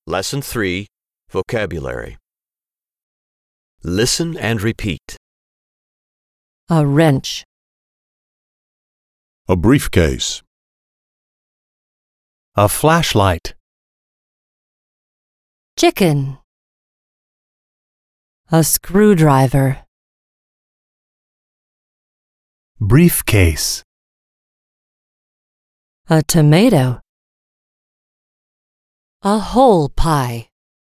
Lesson 3, Vocabulary. Listen and repeat. A wrench. A briefcase. A flashlight. Chicken. A screwdriver. Briefcase. A tomato. A whole pie.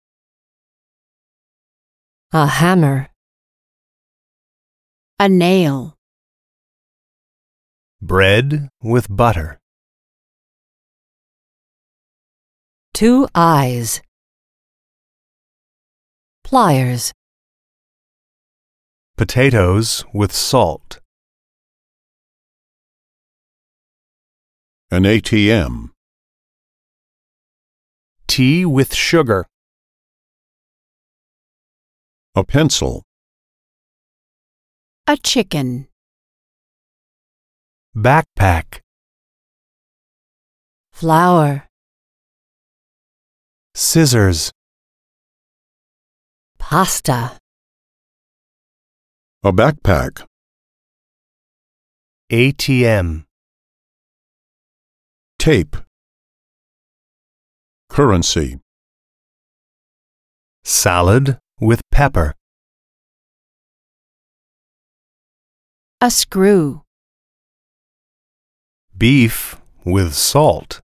A hammer. A nail. Bread with butter. 2 eyes. Pliers. Potatoes with salt. An ATM. Tea with sugar. A pencil. A chicken. Backpack. Flour. Scissors. Pasta. A backpack. ATM. Tape. Currency. Salad with pepper. A screw. Beef with salt.